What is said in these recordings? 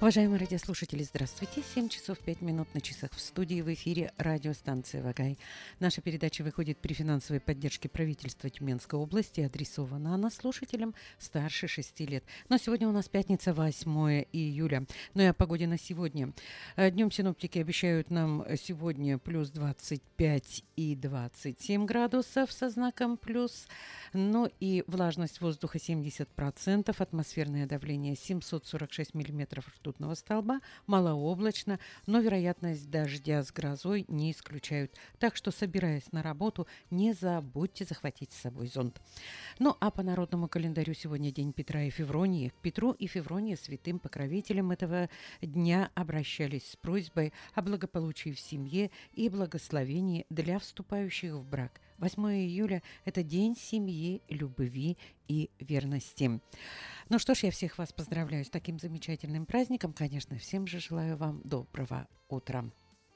Уважаемые радиослушатели, здравствуйте. 7 часов 5 минут на часах в студии, в эфире радиостанция «Вагай». Наша передача выходит при финансовой поддержке правительства Тюменской области, адресована она слушателям старше 6 лет. Но сегодня у нас пятница, 8 июля. Ну и о погоде на сегодня. Днем синоптики обещают нам сегодня плюс 25 и 27 градусов со знаком плюс. Ну и влажность воздуха 70%, атмосферное давление 746 миллиметров ртутного столба, малооблачно, но вероятность дождя с грозой не исключают. Так что, собираясь на работу, не забудьте захватить с собой зонт. Ну а по народному календарю сегодня день Петра и Февронии. К Петру и Февронии, святым покровителям этого дня, обращались с просьбой о благополучии в семье и благословении для вступающих в брак. 8 июля – это день семьи, любви и верности. Ну что ж, я всех вас поздравляю с таким замечательным праздником. Конечно, всем же желаю вам доброго утра.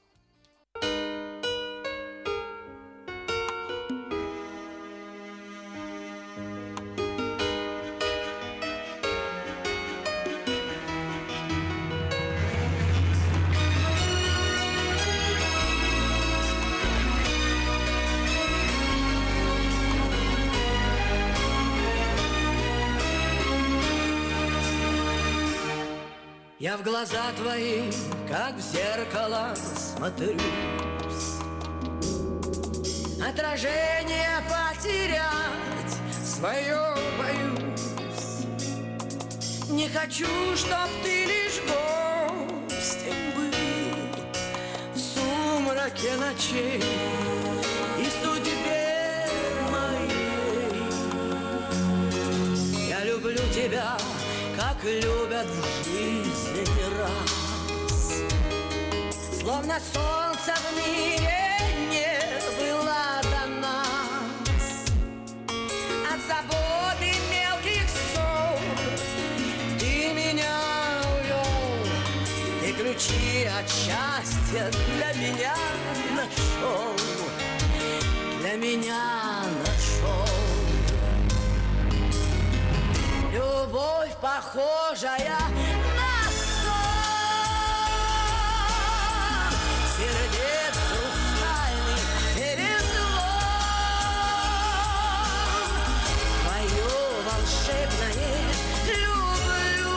Я в глаза твои, как в зеркало, смотрюсь. Отражение потерять свое боюсь. Не хочу, чтоб ты лишь гостем был в сумраке ночей и судьбе моей. Я люблю тебя, как любят в жизни раз. Словно солнца в мире не было до нас. От заботы мелких ссор ты меня увел. Ты ключи от счастья для меня нашел. Для меня нашел. Любовь, похожая на сон, сердец хрустальный перезвон. Твое волшебное люблю.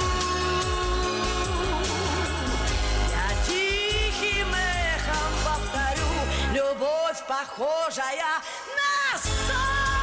Я тихим эхом повторю. Любовь, похожая на сон.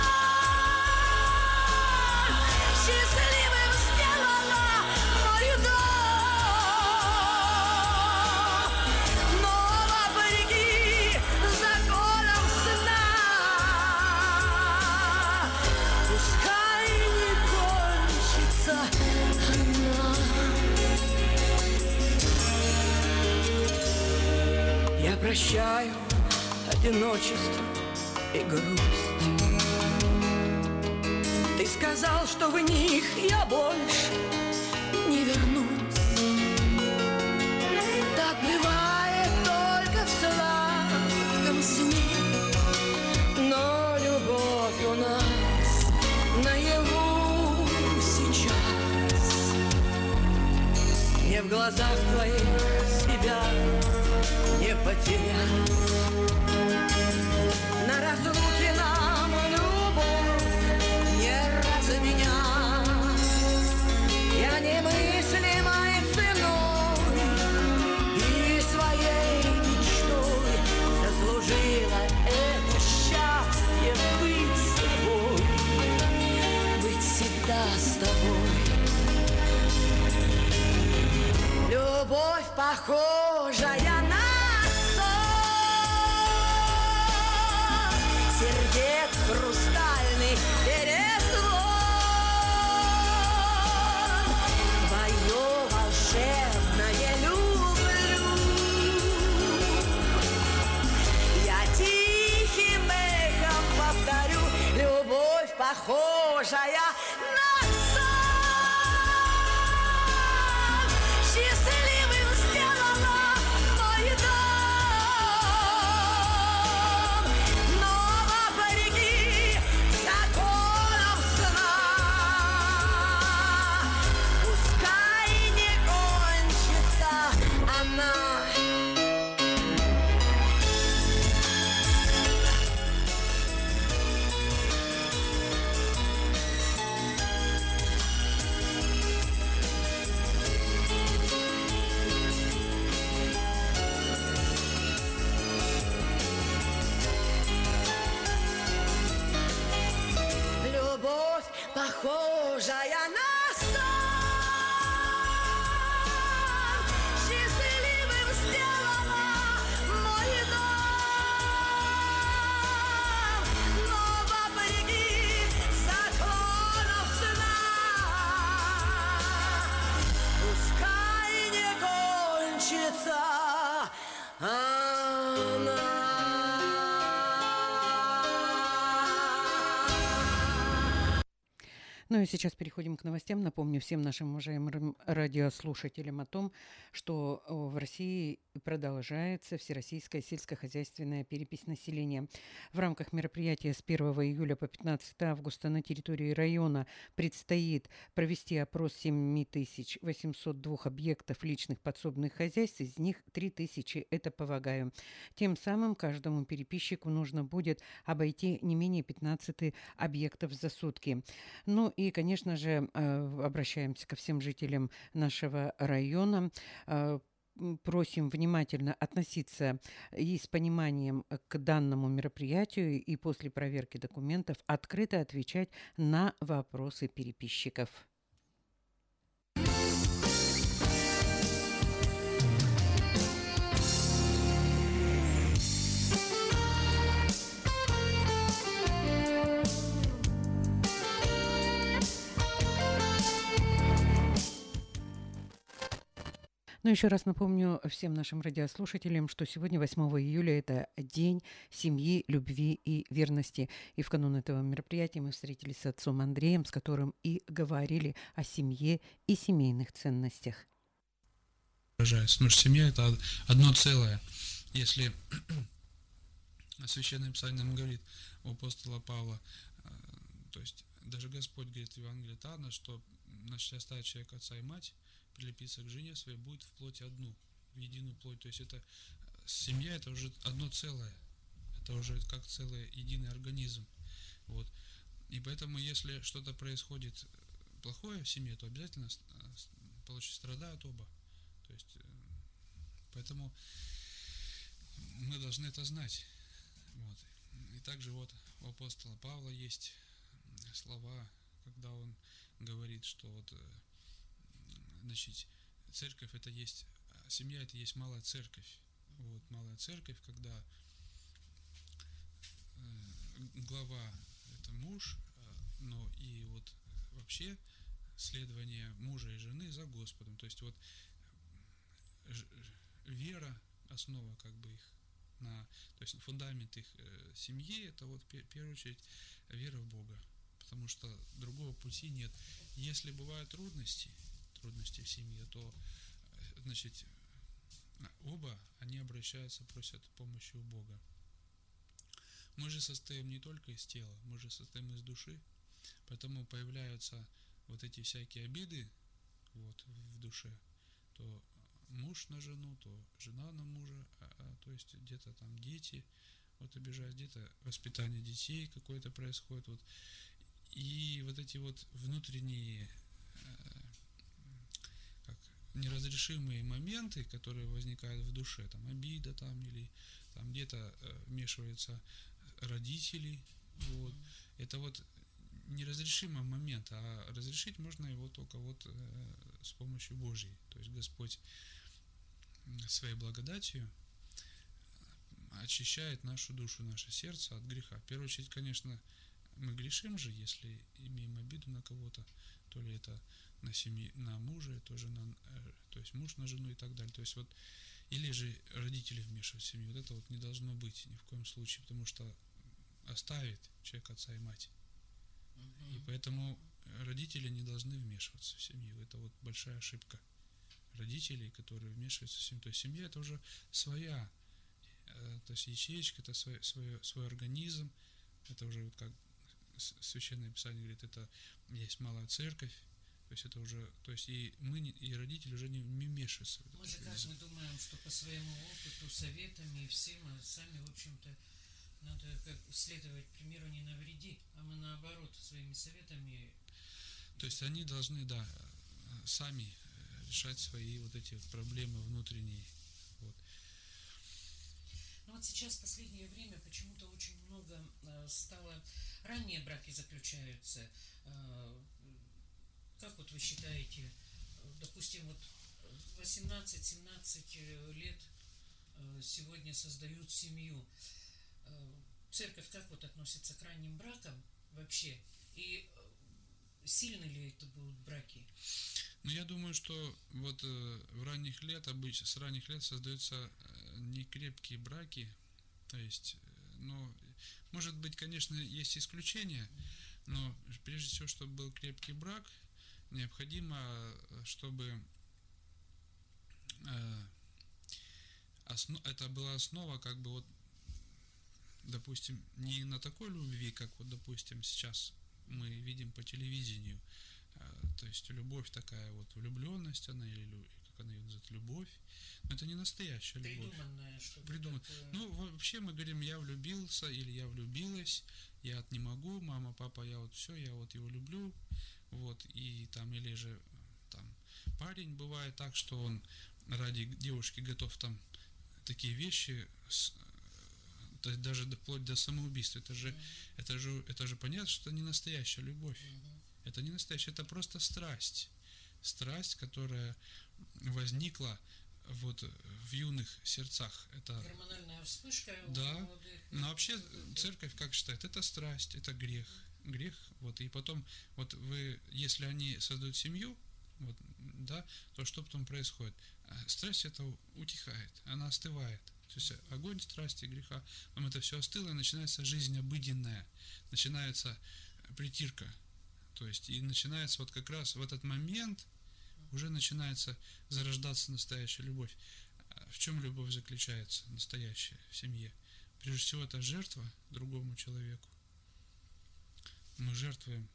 Прощаю одиночество и грусть. Ты сказал, что в них я больше не вернусь. Так бывает только в сладком сне. Но любовь у нас наяву сейчас. Мне в глазах твоих себя не потерять. На разлуке нам любовь не разменять. Я немыслимой ценой и своей мечтой заслужила это счастье быть с тобой, быть всегда с тобой. Любовь, похожая на сердец хрустальный перезвон. Твое волшебное люблю. Я тихим эхом повторю. Любовь, похожая на сон. Счастливым сделала мой дом. Но вопреки законам сна, пускай не кончится похожая на сон. Счастливым сделала мой дом, но вопреки законам сна. Пускай не кончится она. Ну и сейчас переходим к новостям. Напомню всем нашим уважаемым радиослушателям о том, что в России продолжается Всероссийская сельскохозяйственная перепись населения. В рамках мероприятия с 1 июля по 15 августа на территории района предстоит провести опрос 7802 объектов личных подсобных хозяйств, из них 3000 – это Повагаю. Тем самым каждому переписчику нужно будет обойти не менее 15 объектов за сутки. Ну и, конечно же, обращаемся ко всем жителям нашего района. Просим внимательно относиться и с пониманием к данному мероприятию и после проверки документов открыто отвечать на вопросы переписчиков. Но еще раз напомню всем нашим радиослушателям, что сегодня, 8 июля, это День семьи, любви и верности. И в канун этого мероприятия мы встретились с отцом Андреем, с которым и говорили о семье и семейных ценностях. Потому что семья – это одно целое. Если Священное Писание нам говорит у апостола Павла, то есть даже Господь говорит в Евангелии от Иоанна, что оставит человек отца и мать, прилепиться к жене своей, будет в плоти одну, в единую плоть. То есть это семья, это уже одно целое, это уже как целый единый организм. Вот. И поэтому, если что-то происходит плохое в семье, то обязательно страдают оба. То есть, поэтому мы должны это знать. Вот. И также вот у апостола Павла есть слова, когда он говорит, что вот, значит, церковь это есть, семья это есть малая церковь. Вот, малая церковь, когда глава это муж, но и вот вообще следование мужа и жены за Господом. То есть вот вера, основа как бы их, то есть фундамент их семьи, это вот в первую очередь вера в Бога, потому что другого пути нет. Если бывают трудности в семье, то, значит, оба они обращаются, просят помощи у Бога. Мы же состоим не только из тела, мы же состоим из души, поэтому появляются вот эти всякие обиды вот, в душе, то муж на жену, то жена на мужа, то есть где-то там дети вот обижают, где-то воспитание детей какое-то происходит, вот. И вот эти вот внутренние неразрешимые моменты, которые возникают в душе, там обида там или там где-то вмешиваются родители, вот. Это вот неразрешимый момент, а разрешить можно его только вот с помощью Божьей. То есть Господь своей благодатью очищает нашу душу, наше сердце от греха. В первую очередь, конечно, мы грешим же, если имеем обиду на кого-то, то ли это на семью, на мужа, тоже то есть муж на жену и так далее. То есть вот, или же родители вмешиваются в семью. Вот это вот не должно быть ни в коем случае, потому что оставит человек отца и мать. И поэтому родители не должны вмешиваться в семью. Это вот большая ошибка родителей, которые вмешиваются в семью. То есть семья это уже своя, то есть ячеечка, это свой организм. Это уже вот как Священное Писание говорит, это есть малая церковь. То есть это уже, то есть и мы, и родители уже не вмешиваются. Мы же каждый думаем, что по своему опыту, советами и всем, а сами, в общем-то, надо как следовать примеру «не навреди», а мы наоборот своими советами. То есть они должны, да, сами решать свои вот эти вот проблемы внутренние. Вот. Но вот сейчас в последнее время почему-то очень много стало... Ранние браки заключаются. Как вот вы считаете, допустим, вот 18-17 лет сегодня создают семью. Церковь как вот относится к ранним бракам вообще? И сильны ли это будут браки? Ну, я думаю, что вот в ранних лет, обычно с ранних лет создаются некрепкие браки, то есть, ну, может быть, конечно, есть исключения, но прежде всего, чтобы был крепкий брак, необходимо, чтобы это была основа, как бы вот, допустим, не на такой любви, как вот, допустим, сейчас мы видим по телевидению, то есть любовь такая вот, влюбленность, она или как она ее называет, любовь, но это не настоящая любовь. Придуманная что-то такое. Ну, вообще мы говорим, я влюбился или я влюбилась, я вот не могу, мама, папа, я вот все, я вот его люблю, вот, и там, или же там парень бывает так, что он ради девушки готов там такие вещи, даже вплоть до самоубийства. Это же понятно, что это не настоящая любовь. Это не настоящая, это просто страсть. Страсть, которая возникла вот в юных сердцах. Это гормональная вспышка. Да. Но вообще церковь как считает? Это страсть, это грех. Грех, вот, и потом, вот вы, если они создают семью, вот, да, то что потом происходит? Страсть это утихает, она остывает. То есть огонь страсти, греха, потом это все остыло, и начинается жизнь обыденная, начинается притирка. То есть и начинается вот как раз в этот момент уже начинается зарождаться настоящая любовь. В чем любовь заключается, настоящая в семье? Прежде всего это жертва другому человеку. Мы жертвуем.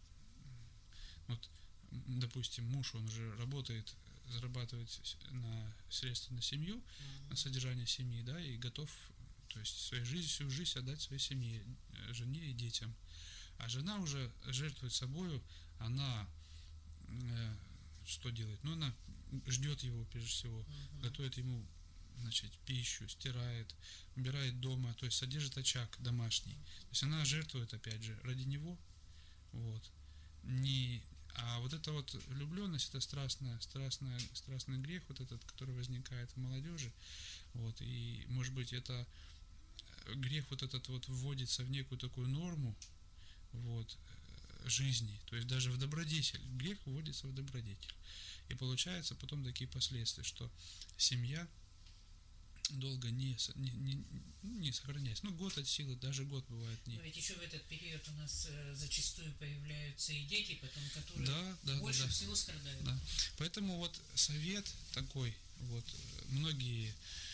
Вот, допустим, муж, он уже работает, зарабатывает на средства на семью, на содержание семьи, да, и готов, то есть своей жизнью, всю жизнь отдать своей семье, жене и детям. А жена уже жертвует собою, она что делает? Ну, она ждет его, прежде всего, готовит ему, значит, пищу, стирает, убирает дома, то есть содержит очаг домашний. То есть она жертвует, опять же, ради него, вот. А вот эта вот влюбленность, это страстный грех, вот этот, который возникает в молодежи, вот, и, может быть, это грех вот этот вот вводится в некую такую норму, вот, жизни, то есть даже в добродетель, грех вводится в добродетель, и получается потом такие последствия, что семья долго не сохраняется. Ну, год от силы, даже год бывает не. Но ведь еще в этот период у нас зачастую появляются и дети, потом, которые больше всего страдают. Да. Поэтому вот совет такой, вот многие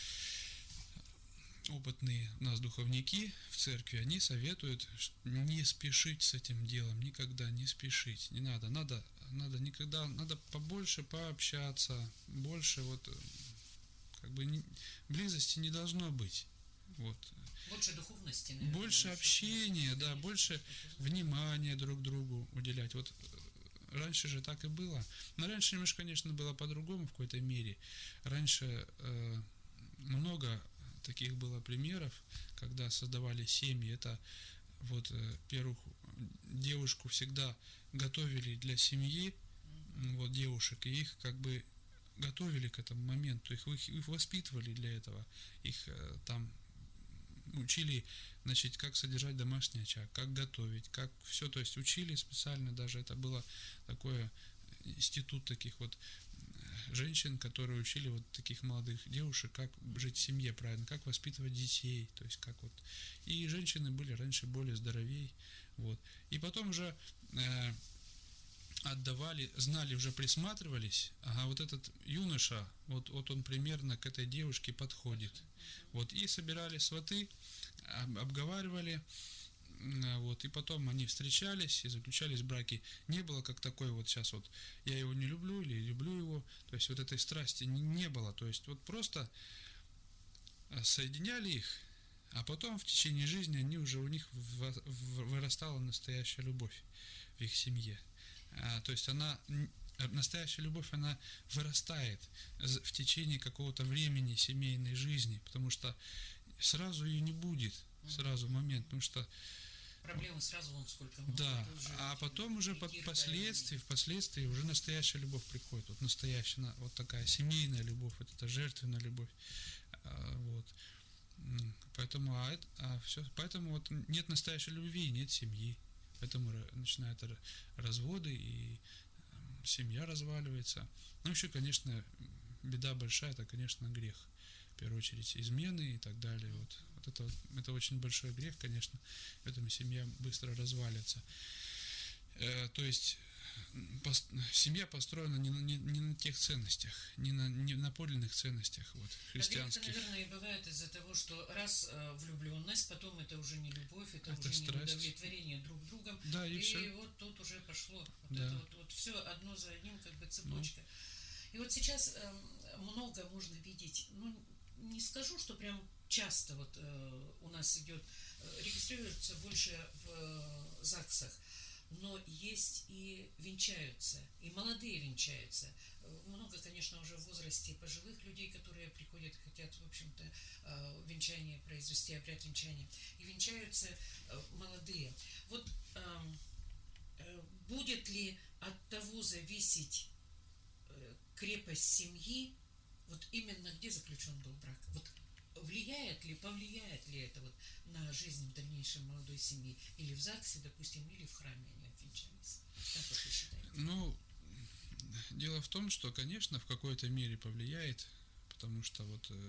опытные у нас духовники в церкви, они советуют не спешить с этим делом, никогда не спешить, не надо. Надо никогда, надо побольше пообщаться, больше вот как бы близости не должно быть. Вот. Больше духовности, наверное. Больше общения, да, больше внимания друг другу уделять. Вот раньше же так и было. Но раньше немножко, конечно, было по-другому в какой-то мере. Раньше много таких было примеров, когда создавали семьи. Это вот первых девушку всегда готовили для семьи, вот девушек, и их как бы готовили к этому моменту, их воспитывали для этого, их там учили, значит, как содержать домашний очаг, как готовить, как все, то есть учили специально, даже это было такое институт таких вот женщин, которые учили вот таких молодых девушек, как жить в семье правильно, как воспитывать детей, то есть как вот, и женщины были раньше более здоровей, вот, и потом уже отдавали, знали, уже присматривались, ага, вот этот юноша, вот он примерно к этой девушке подходит, вот, и собирали сваты, обговаривали, вот, и потом они встречались и заключались браки. Не было как такой вот сейчас вот, я его не люблю или люблю его, то есть вот этой страсти не было, то есть вот просто соединяли их, а потом в течение жизни они уже, у них вырастала настоящая любовь в их семье. То есть настоящая любовь, она вырастает в течение какого-то времени семейной жизни, потому что сразу ее не будет, сразу момент, потому что Проблемы сразу вон сколько много. да, а потом уже впоследствии уже настоящая любовь приходит, вот настоящая, вот такая семейная любовь, вот эта жертвенная любовь, вот. Поэтому, поэтому вот нет настоящей любви, нет семьи, поэтому начинают разводы и семья разваливается. Ну еще, конечно, беда большая, это, конечно, грех. В первую очередь измены и так далее. Это очень большой грех, конечно, поэтому семья быстро развалится. То есть семья построена не на тех ценностях, не на подлинных ценностях христианских. Это, наверное, и бывает из-за того, что раз влюбленность, потом это уже не любовь, это уже страсть. не удовлетворение друг другом. Да, и все. Вот тут уже пошло. Да. Это все одно за одним, как бы цепочка. И вот сейчас много можно видеть, не скажу, что прям часто у нас регистрируется больше в ЗАГСах, но есть и венчаются, и молодые венчаются. Много, конечно, уже в возрасте пожилых людей, которые приходят, хотят, в общем-то, венчание произвести, обряд венчания. И венчаются молодые. Вот будет ли от того зависеть крепость семьи, вот именно где заключен был брак? Вот повлияет ли это на жизнь в дальнейшем молодой семьи? Или в ЗАГСе, допустим, или в храме они обвенчались? Как вы считаете? Дело в том, что, конечно, в какой-то мере повлияет, потому что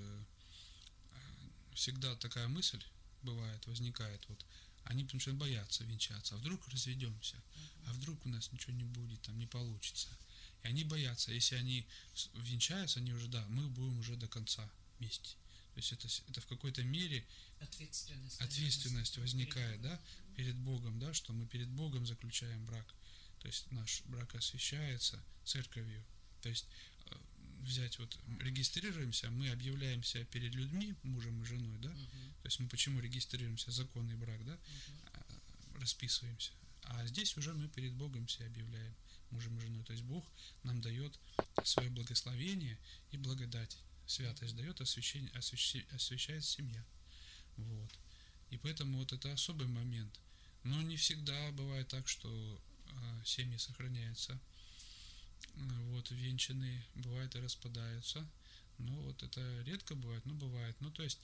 всегда такая мысль возникает, они потому что боятся венчаться, а вдруг разведемся, а вдруг у нас ничего не будет, там не получится. И они боятся, если они венчаются, они уже, мы будем уже до конца вместе. То есть это в какой-то мере ответственность возникает, перед Богом, что мы перед Богом заключаем брак. То есть наш брак освящается церковью. То есть регистрируемся, мы объявляемся перед людьми, мужем и женой, То есть мы почему регистрируемся, законный брак, расписываемся. А здесь уже мы перед Богом себя объявляем мужем и женой. То есть Бог нам дает свое благословение и благодать. Святость дает, освящает семья. И поэтому это особый момент. Но не всегда бывает так, что семьи сохраняются. Венчанные бывает и распадаются. Но это редко бывает, но бывает. То есть,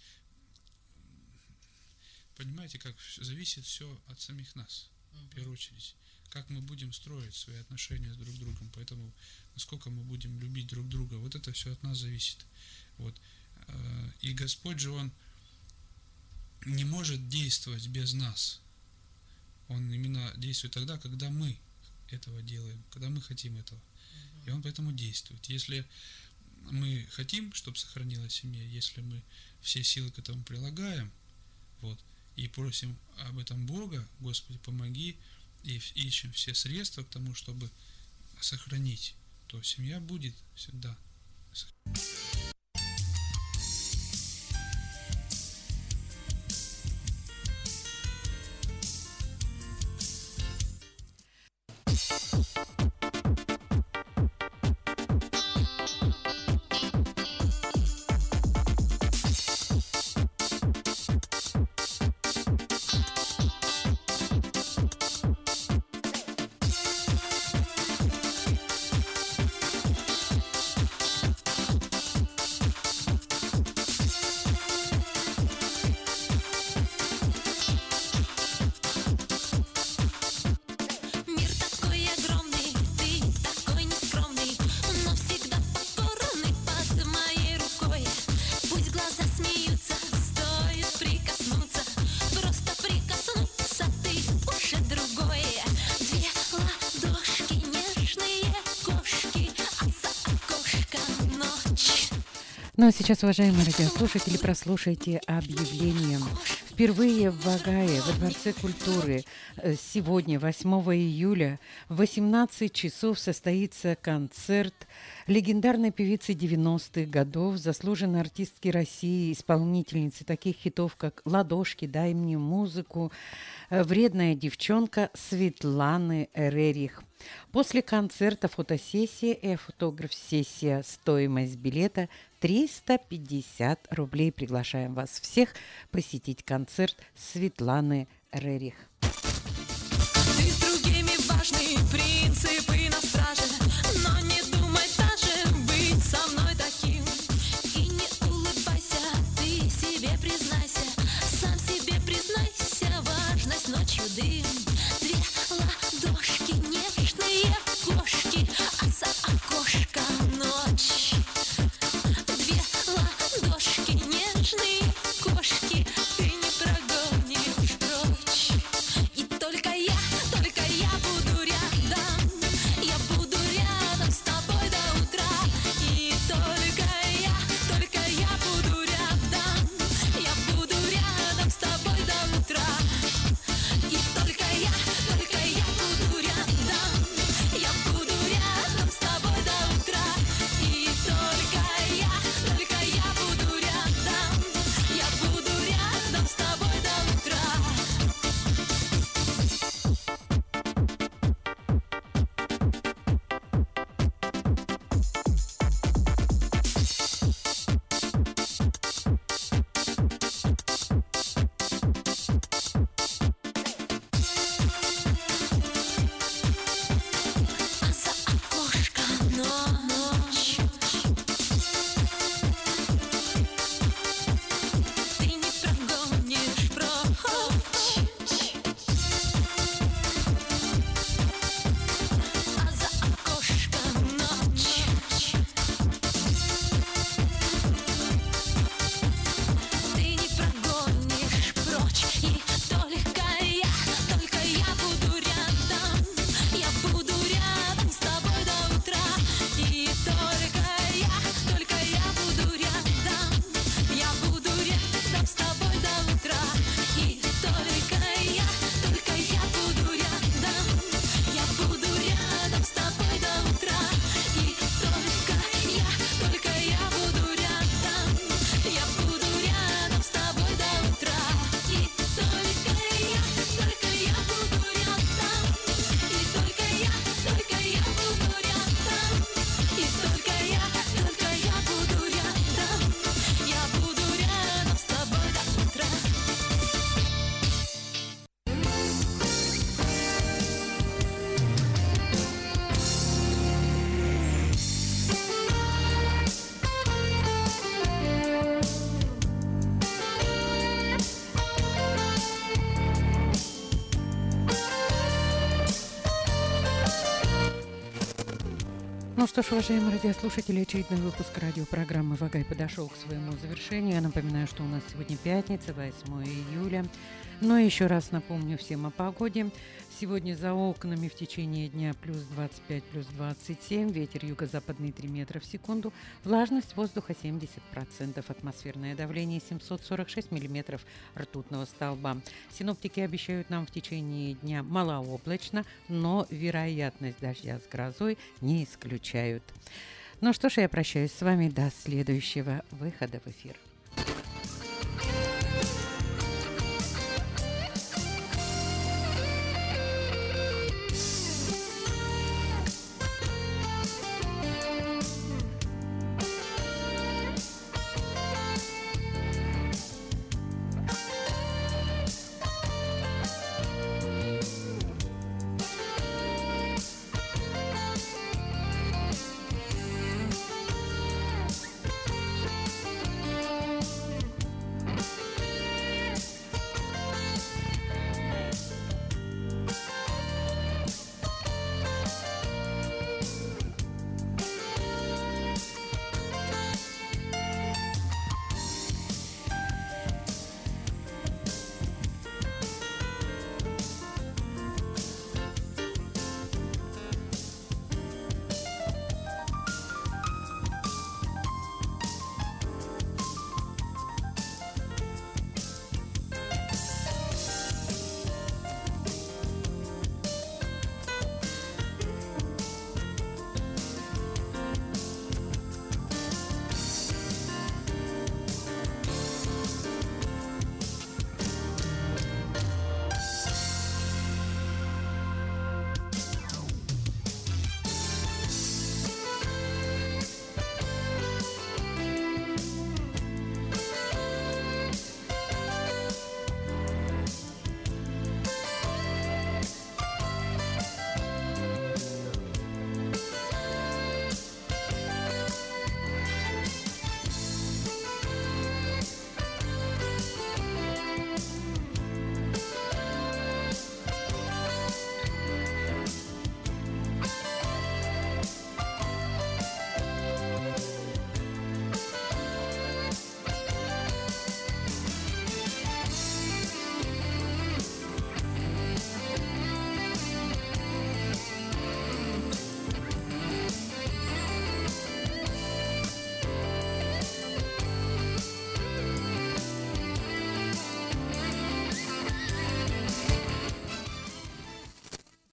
понимаете, как зависит все от самих нас, в первую очередь. Как мы будем строить свои отношения с друг другом. Поэтому, насколько мы будем любить друг друга, это все от нас зависит. И Господь же, Он не может действовать без нас. Он именно действует тогда, когда мы этого делаем, когда мы хотим этого. И Он поэтому действует. Если мы хотим, чтобы сохранилась семья, если мы все силы к этому прилагаем, и просим об этом Бога, Господи, помоги, и ищем все средства к тому, чтобы сохранить, то семья будет всегда. Ну а сейчас, уважаемые радиослушатели, прослушайте объявление. Впервые в Вагае, во Дворце культуры, сегодня, 8 июля, в 18 часов состоится концерт легендарной певицы 90-х годов, заслуженной артистки России, исполнительницы таких хитов, как «Ладошки», «Дай мне музыку», «Вредная девчонка» Светланы Рерих. После концерта фотосессия и автограф-сессия. Стоимость билета 350 рублей. Приглашаем вас всех посетить концерт Светланы Рерих. Ты с другими важные принципы на страже, но не думай даже быть со мной таким. И не улыбайся, ты себе признайся, сам себе признайся, важность ночью дым. Две ладошки, нежные кошки, а за окошком ночь. Две ладошки, нежные кошки, ты не прогонишь прочь. И только я буду рядом, я буду рядом с тобой до утра. И только я буду рядом, я буду рядом с тобой до утра. И только я буду рядом, я буду рядом с тобой до утра. И только я буду рядом, я буду рядом с тобой до утра. А за окошком ночь. Ты не прогонишь прочь. А за окошком ночь. Ты не прогонишь прочь. И только я буду рядом, я буду рядом с тобой до утра. И только я буду рядом, я буду рядом с тобой до утра. И только я буду рядом, я буду рядом с тобой до утра. И только я буду рядом, я буду рядом с тобой до утра. И только я буду рядом, и только я буду рядом. И только я буду рядом, я буду рядом с тобой до утра. Ну что ж, уважаемые радиослушатели, очередной выпуск радиопрограммы «Вагай» подошел к своему завершению. Я напоминаю, что у нас сегодня пятница, 8 июля. Но еще раз напомню всем о погоде. Сегодня за окнами в течение дня плюс 25, плюс 27, ветер юго-западный 3 метра в секунду, влажность воздуха 70%, атмосферное давление 746 миллиметров ртутного столба. Синоптики обещают нам в течение дня малооблачно, но вероятность дождя с грозой не исключают. Ну что ж, я прощаюсь с вами до следующего выхода в эфир.